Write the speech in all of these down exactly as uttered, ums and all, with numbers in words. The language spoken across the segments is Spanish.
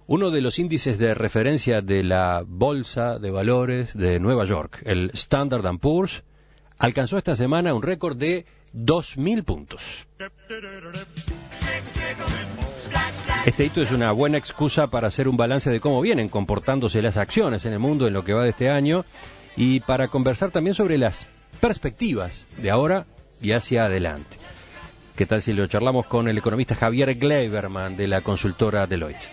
Uno de los índices de referencia de la Bolsa de Valores de Nueva York, el Standard and Poor's, alcanzó esta semana un récord de dos mil puntos. Este hito es una buena excusa para hacer un balance de cómo vienen comportándose las acciones en el mundo en lo que va de este año y para conversar también sobre las perspectivas de ahora y hacia adelante. ¿Qué tal si lo charlamos con el economista Javier Gleiberman de la consultora Deloitte?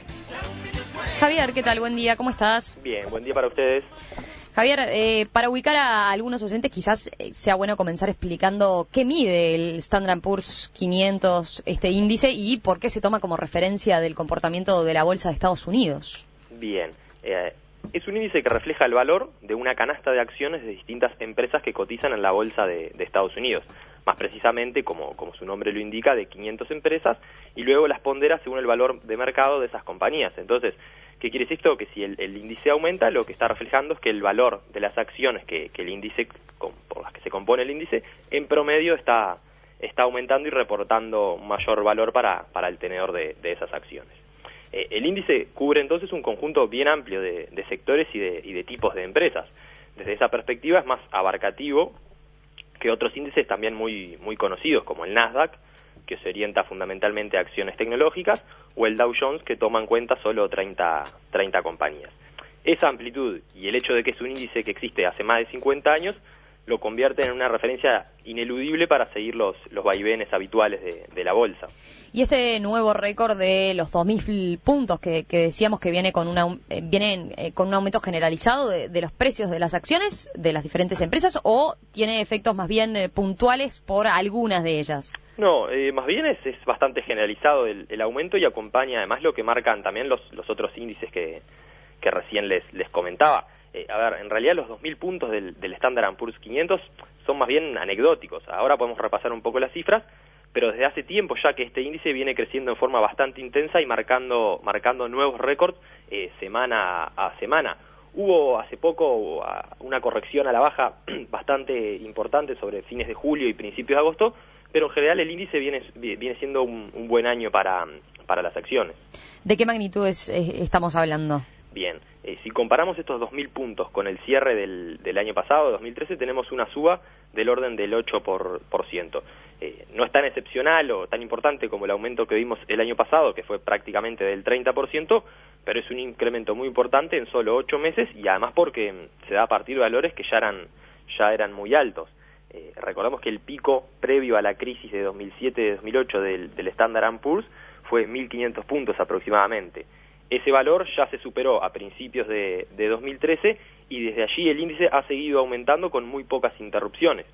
Javier, ¿qué tal? Buen día, ¿cómo estás? Bien, buen día para ustedes. Javier, eh, para ubicar a algunos oyentes quizás sea bueno comenzar explicando qué mide el Standard and Poor's quinientos, este índice, y por qué se toma como referencia del comportamiento de la Bolsa de Estados Unidos. Bien, eh, es un índice que refleja el valor de una canasta de acciones de distintas empresas que cotizan en la Bolsa de, de Estados Unidos. Más precisamente, como, como su nombre lo indica, de quinientas empresas, y luego las pondera según el valor de mercado de esas compañías. Entonces, ¿qué quiere decir esto? Que si el, el índice aumenta, lo que está reflejando es que el valor de las acciones que, que el índice, con, por las que se compone el índice, en promedio está, está aumentando y reportando mayor valor para, para el tenedor de, de esas acciones. Eh, el índice cubre entonces un conjunto bien amplio de, de sectores y de, y de tipos de empresas. Desde esa perspectiva es más abarcativo que otros índices también muy, muy conocidos, como el Nasdaq, que se orienta fundamentalmente a acciones tecnológicas, o el Dow Jones, que toma en cuenta solo treinta, treinta compañías. Esa amplitud y el hecho de que es un índice que existe hace más de cincuenta años, lo convierte en una referencia ineludible para seguir los, los vaivenes habituales de, de la bolsa. Y este nuevo récord de los dos mil puntos que, que decíamos que viene con, una, eh, viene, eh, con un aumento generalizado de, de los precios de las acciones de las diferentes empresas, ¿o tiene efectos más bien eh, puntuales por algunas de ellas? No, eh, más bien es, es bastante generalizado el, el aumento, y acompaña además lo que marcan también los, los otros índices que, que recién les, les comentaba. Eh, a ver, en realidad los dos mil puntos del, del Standard and Poor's quinientos son más bien anecdóticos. Ahora podemos repasar un poco las cifras, pero desde hace tiempo ya que este índice viene creciendo en forma bastante intensa y marcando, marcando nuevos récords eh, semana a semana. Hubo hace poco una corrección a la baja bastante importante sobre fines de julio y principios de agosto, pero en general el índice viene, viene siendo un, un buen año para, para las acciones. ¿De qué magnitudes eh, estamos hablando? Bien, eh, si comparamos estos dos mil puntos con el cierre del, del año pasado, dos mil trece, tenemos una suba del orden del ocho por ciento. Eh, no es tan excepcional o tan importante como el aumento que vimos el año pasado, que fue prácticamente del treinta por ciento, pero es un incremento muy importante en solo ocho meses, y además porque se da a partir de valores que ya eran, ya eran muy altos. Eh, recordamos que el pico previo a la crisis de dos mil siete dos mil ocho del, del Standard and Poor's fue mil quinientos puntos aproximadamente. Ese valor ya se superó a principios de, de dos mil trece, y desde allí el índice ha seguido aumentando con muy pocas interrupciones.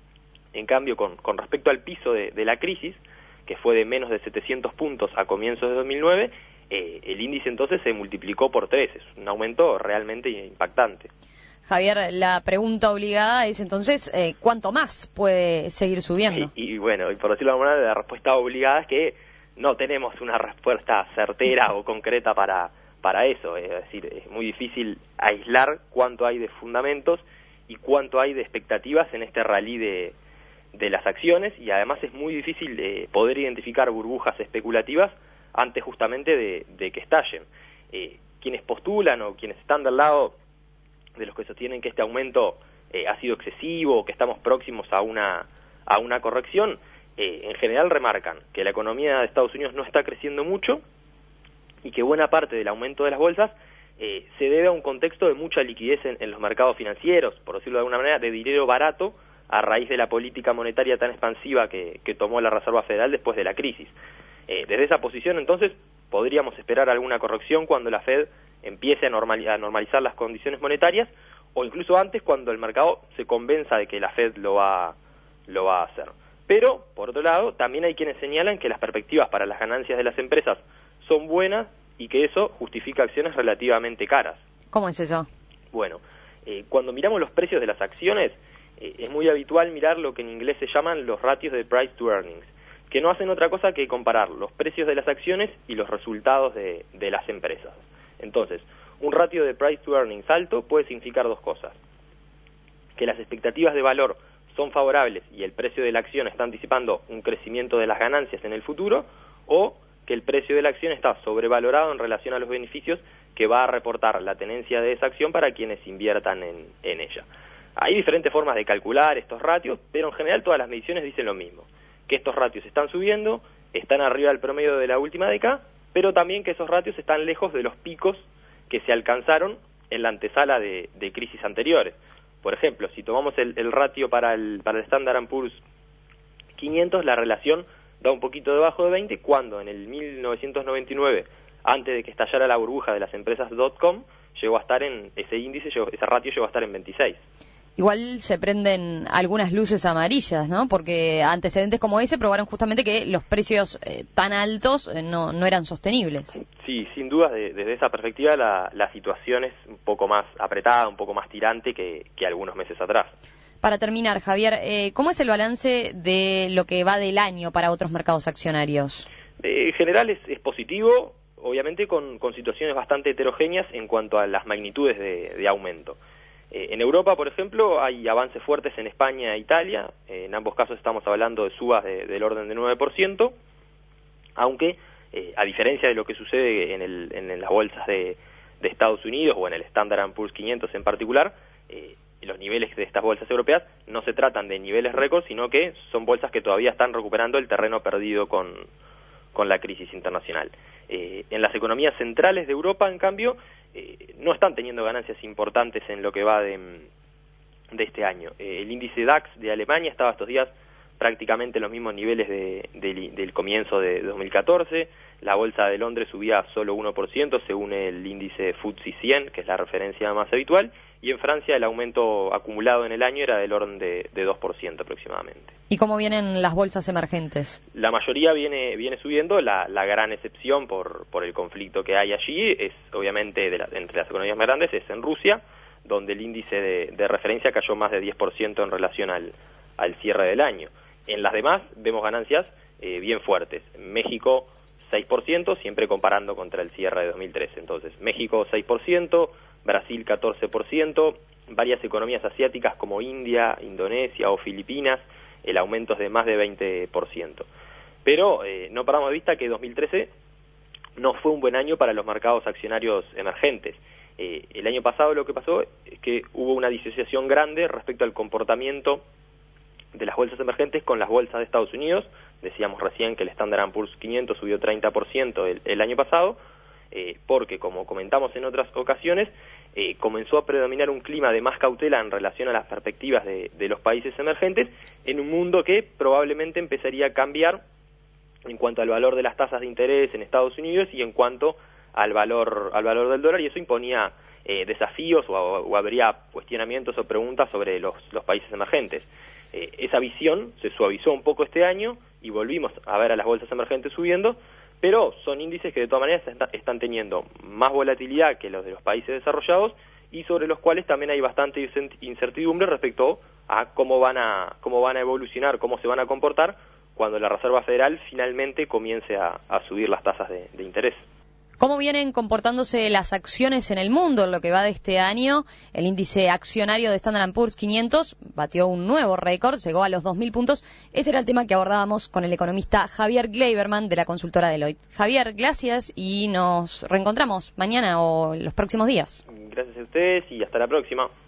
En cambio, con, con respecto al piso de, de la crisis, que fue de menos de setecientos puntos a comienzos de dos mil nueve, eh, el índice entonces se multiplicó por tres. Es un aumento realmente impactante. Javier, la pregunta obligada es entonces, eh, ¿cuánto más puede seguir subiendo? Y, y bueno, y por decirlo de alguna manera, la respuesta obligada es que no tenemos una respuesta certera o concreta para, para eso. Es decir, es muy difícil aislar cuánto hay de fundamentos y cuánto hay de expectativas en este rally de, de las acciones, y además es muy difícil de poder identificar burbujas especulativas antes justamente de, de que estallen. Eh, quienes postulan o quienes están del lado de los que sostienen que este aumento eh, ha sido excesivo o que estamos próximos a una, a una corrección, eh, en general remarcan que la economía de Estados Unidos no está creciendo mucho y que buena parte del aumento de las bolsas eh, se debe a un contexto de mucha liquidez en, en los mercados financieros, por decirlo de alguna manera, de dinero barato a raíz de la política monetaria tan expansiva que, que tomó la Reserva Federal después de la crisis. Eh, desde esa posición, entonces, podríamos esperar alguna corrección cuando la Fed empiece a, normal, a normalizar las condiciones monetarias, o incluso antes, cuando el mercado se convenza de que la Fed lo va, lo va a hacer. Pero, por otro lado, también hay quienes señalan que las perspectivas para las ganancias de las empresas son buenas y que eso justifica acciones relativamente caras. ¿Cómo es eso? Bueno, eh, cuando miramos los precios de las acciones, eh, es muy habitual mirar lo que en inglés se llaman los ratios de price to earnings, que no hacen otra cosa que comparar los precios de las acciones y los resultados de, de las empresas. Entonces, un ratio de price to earnings alto puede significar dos cosas: que las expectativas de valor son favorables y el precio de la acción está anticipando un crecimiento de las ganancias en el futuro, o que el precio de la acción está sobrevalorado en relación a los beneficios que va a reportar la tenencia de esa acción para quienes inviertan en, en ella. Hay diferentes formas de calcular estos ratios, pero en general todas las mediciones dicen lo mismo, que estos ratios están subiendo, están arriba del promedio de la última década, pero también que esos ratios están lejos de los picos que se alcanzaron en la antesala de, de crisis anteriores. Por ejemplo, si tomamos el, el ratio para el, para el Standard and Poor's quinientos, la relación da un poquito debajo de veinte, cuando en el mil novecientos noventa y nueve, antes de que estallara la burbuja de las empresas .com, llegó a estar en, ese índice, llegó, ese ratio llegó a estar en veintiséis. Igual se prenden algunas luces amarillas, ¿no? Porque antecedentes como ese probaron justamente que los precios eh, tan altos eh, no, no eran sostenibles. Sí, sin duda, de, desde esa perspectiva la, la situación es un poco más apretada, un poco más tirante que, que algunos meses atrás. Para terminar, Javier, eh, ¿cómo es el balance de lo que va del año para otros mercados accionarios? Eh, en general es, es positivo, obviamente con, con situaciones bastante heterogéneas en cuanto a las magnitudes de, de aumento. Eh, en Europa, por ejemplo, hay avances fuertes en España e Italia. Eh, en ambos casos estamos hablando de subas de, del orden de nueve por ciento, aunque, eh, a diferencia de lo que sucede en, el, en, en las bolsas de, de Estados Unidos o en el Standard and Poor's quinientos en particular, eh, los niveles de estas bolsas europeas no se tratan de niveles récord, sino que son bolsas que todavía están recuperando el terreno perdido con, con la crisis internacional. Eh, en las economías centrales de Europa, en cambio, eh, no están teniendo ganancias importantes en lo que va de, de este año. Eh, el índice DAX de Alemania estaba estos días prácticamente en los mismos niveles de, de, del comienzo de dos mil catorce, la bolsa de Londres subía solo uno por ciento según el índice F T S E cien, que es la referencia más habitual, y en Francia el aumento acumulado en el año era del orden de, de dos por ciento aproximadamente. ¿Y cómo vienen las bolsas emergentes? La mayoría viene viene subiendo, la, la gran excepción por, por el conflicto que hay allí es obviamente de la, entre las economías más grandes es en Rusia, donde el índice de, de referencia cayó más de diez por ciento en relación al, al cierre del año. En las demás vemos ganancias eh, bien fuertes. México seis por ciento, siempre comparando contra el cierre de dos mil trece. Entonces, México seis por ciento, Brasil catorce por ciento, varias economías asiáticas como India, Indonesia o Filipinas, el aumento es de más de veinte por ciento. Pero eh, no perdamos de vista que dos mil trece no fue un buen año para los mercados accionarios emergentes. Eh, el año pasado lo que pasó es que hubo una disociación grande respecto al comportamiento de las bolsas emergentes con las bolsas de Estados Unidos. Decíamos recién que el Standard and Poor's quinientos subió treinta por ciento el, el año pasado, eh, porque, como comentamos en otras ocasiones, eh, comenzó a predominar un clima de más cautela en relación a las perspectivas de, de los países emergentes, en un mundo que probablemente empezaría a cambiar en cuanto al valor de las tasas de interés en Estados Unidos y en cuanto al valor, al valor del dólar, y eso imponía eh, desafíos o, o habría cuestionamientos o preguntas sobre los, los países emergentes. Eh, esa visión se suavizó un poco este año y volvimos a ver a las bolsas emergentes subiendo, pero son índices que de todas maneras está, están teniendo más volatilidad que los de los países desarrollados y sobre los cuales también hay bastante incertidumbre respecto a cómo van a cómo van a evolucionar, cómo se van a comportar cuando la Reserva Federal finalmente comience a, a subir las tasas de, de interés. ¿Cómo vienen comportándose las acciones en el mundo en lo que va de este año? El índice accionario de Standard and Poor's quinientos batió un nuevo récord, llegó a los dos mil puntos. Ese era el tema que abordábamos con el economista Javier Gleiberman de la consultora Deloitte. Javier, gracias y nos reencontramos mañana o en los próximos días. Gracias a ustedes y hasta la próxima.